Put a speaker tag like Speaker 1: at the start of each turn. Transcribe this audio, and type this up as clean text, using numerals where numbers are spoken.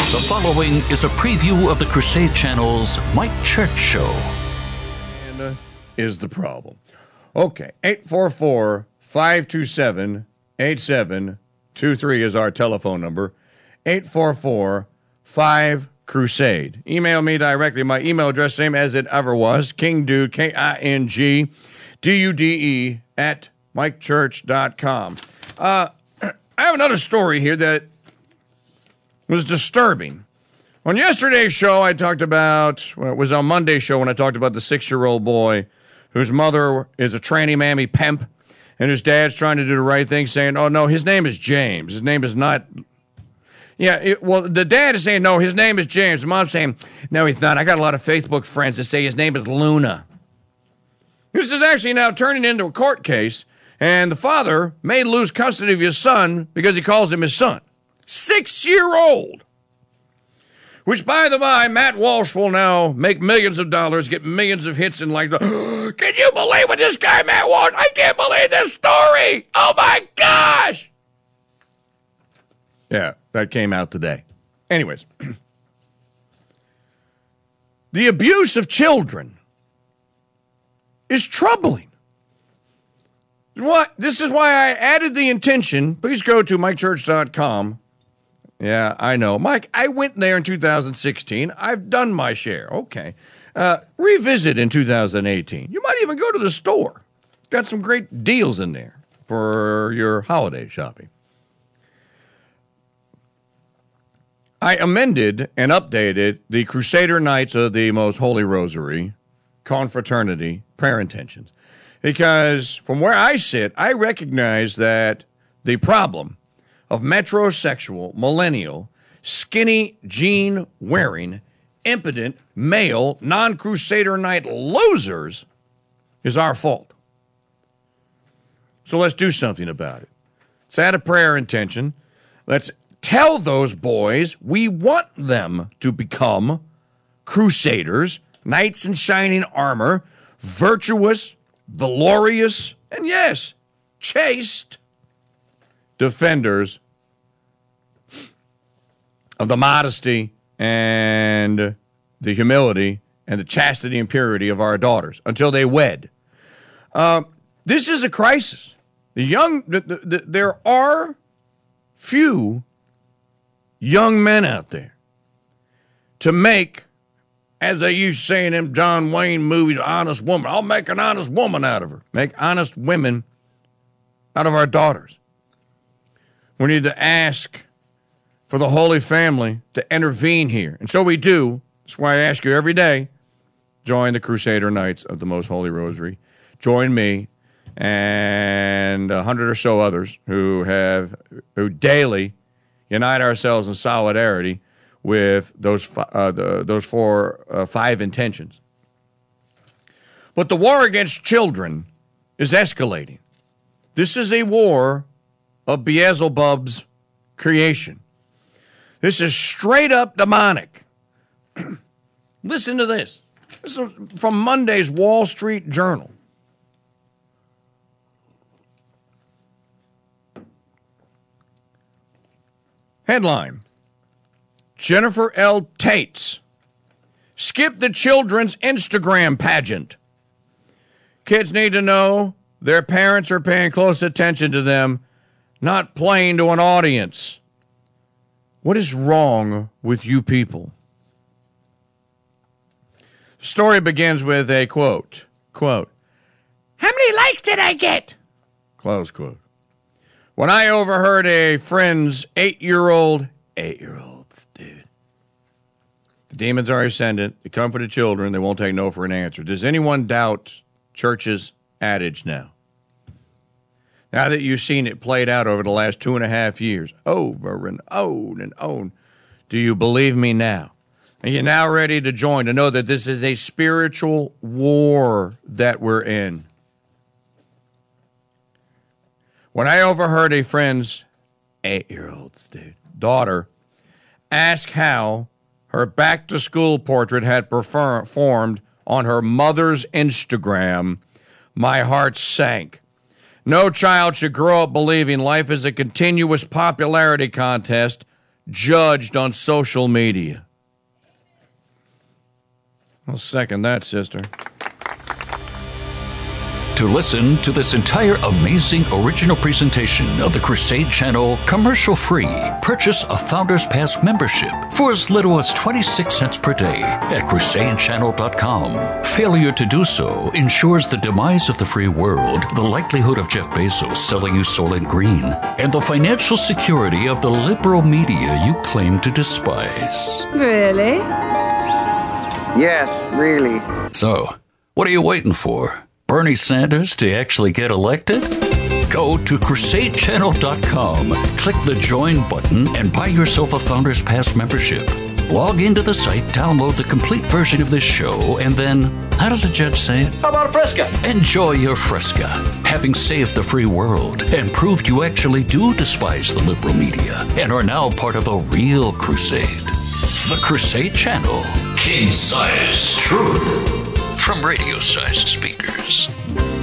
Speaker 1: The following is a preview of the Crusade Channel's Mike Church Show.
Speaker 2: Is the problem. Okay, 844-527-8723 is our telephone number. 844-5-CRUSADE. Email me directly. My email address, same as it ever was, KingDude, KINGDUDE at MikeChurch.com. I have another story here that was disturbing. On yesterday's show, I talked about, well, it was on Monday's show when I talked about the 6-year-old boy whose mother is a tranny mammy pimp, and his dad's trying to do the right thing, saying, oh, no, his name is James. His name is not... Yeah, the dad is saying, no, his name is James. The mom's saying, no, he's not. I got a lot of Facebook friends that say his name is Luna. This is actually now turning into a court case, and the father may lose custody of his son because he calls him his son. 6-year-old. Which, by the by, Matt Walsh will now make millions of dollars, get millions of hits, and like, can you believe what this guy, Matt Walsh? I can't believe this story. Oh, my gosh. Yeah, that came out today. Anyways, the abuse of children is troubling. This is why I added the intention. Please go to MikeChurch.com. Yeah, I know. Mike, I went there in 2016. I've done my share. Okay. Revisit in 2018. You might even go to the store. Got some great deals in there for your holiday shopping. I amended and updated the Crusader Knights of the Most Holy Rosary Confraternity prayer intentions because from where I sit, I recognize that the problem of metrosexual, millennial, skinny jean-wearing, impotent, male, non-Crusader Knight losers is our fault. So let's do something about it. Let's add a prayer intention. Let's tell those boys we want them to become crusaders, knights in shining armor, virtuous, valorous, and yes, chaste defenders of the modesty and the humility and the chastity and purity of our daughters until they wed. This is a crisis. There are few young men out there to make, as they used to say in them John Wayne movies, honest woman. I'll make an honest woman out of her. Make honest women out of our daughters. We need to ask for the Holy Family to intervene here. And so we do. That's why I ask you every day, join the Crusader Knights of the Most Holy Rosary. Join me and 100 or so others who daily unite ourselves in solidarity with those 5 intentions. But the war against children is escalating. This is a war of Beelzebub's creation. This is straight up demonic. Listen to this. This is from Monday's Wall Street Journal. Headline: Jennifer L. Tates skip the children's Instagram pageant. Kids need to know their parents are paying close attention to them, not playing to an audience. What is wrong with you people? The story begins with a quote. How many likes did I get? Close quote. When I overheard a friend's 8-year-olds, dude. The demons are ascendant. They come for the children. They won't take no for an answer. Does anyone doubt church's adage now? Now that you've seen it played out over the last 2.5 years, over and on and on, do you believe me now? Are you now ready to join, to know that this is a spiritual war that we're in? When I overheard a friend's 8-year-old's daughter ask how her back-to-school portrait had performed on her mother's Instagram, my heart sank. No child should grow up believing life is a continuous popularity contest judged on social media. I'll second that, sister.
Speaker 1: To listen to this entire amazing original presentation of the Crusade Channel commercial-free, purchase a Founders Pass membership for as little as 26 cents per day at crusadechannel.com. Failure to do so ensures the demise of the free world, the likelihood of Jeff Bezos selling you Soylent Green, and the financial security of the liberal media you claim to despise.
Speaker 3: Really?
Speaker 4: Yes, really.
Speaker 1: So, what are you waiting for? Bernie Sanders to actually get elected? Go to crusadechannel.com, click the join button, and buy yourself a Founders Pass membership. Log into the site, download the complete version of this show, and then, how does the judge say it?
Speaker 5: How about a Fresca?
Speaker 1: Enjoy your Fresca, having saved the free world and proved you actually do despise the liberal media and are now part of a real crusade. The Crusade Channel, king-size truth. From radio-sized speakers.